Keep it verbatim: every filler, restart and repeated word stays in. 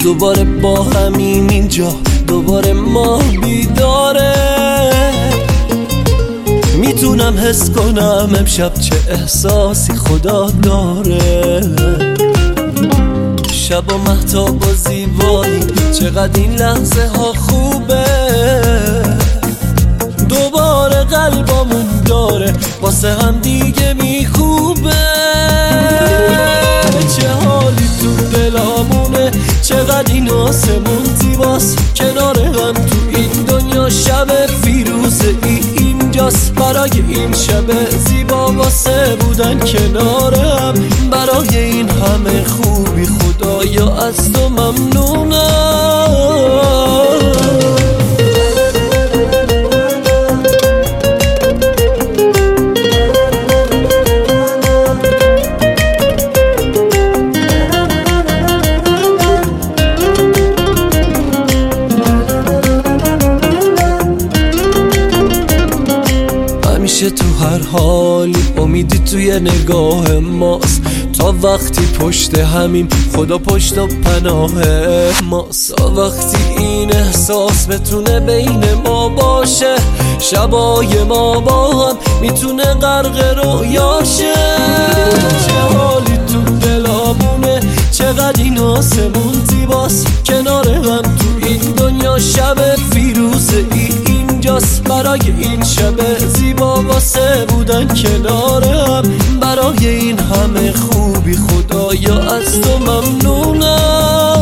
دوباره با همیم اینجا، دوباره ما بیداره. میتونم حس کنم امشب چه احساسی خدا داره. شب و مهتاب و زیبایی، چقدر این لحظه ها خوبه. دوباره قلبمون داره واسه هم دیگه میخوبه. چه حالی تو دلامونه، چقدر این آسمون زیباست. کنار هم تو این دنیا شب فیروزه ای اینجاست. برای این شب زیبا واسه بودن کنار هم، برای این همه خوبی خدایا از تو ممنونم. همیشه تو هر حالی امیدی توی نگاه ماست. تا وقتی پشت همیم خدا پشت و پناه ماست. تا وقتی این احساس بتونه بین ما باشه، شبای ما با هم میتونه غرق رویاشه. چه حالی تو دلامونه، چقدر این آسمون زیباست. کنار هم تو این دنیا شب فیروزه ای اینجاست. برای این شب زیبا واسه بودن کنار هم، برای این همه خوبی خدایا از تو ممنونم.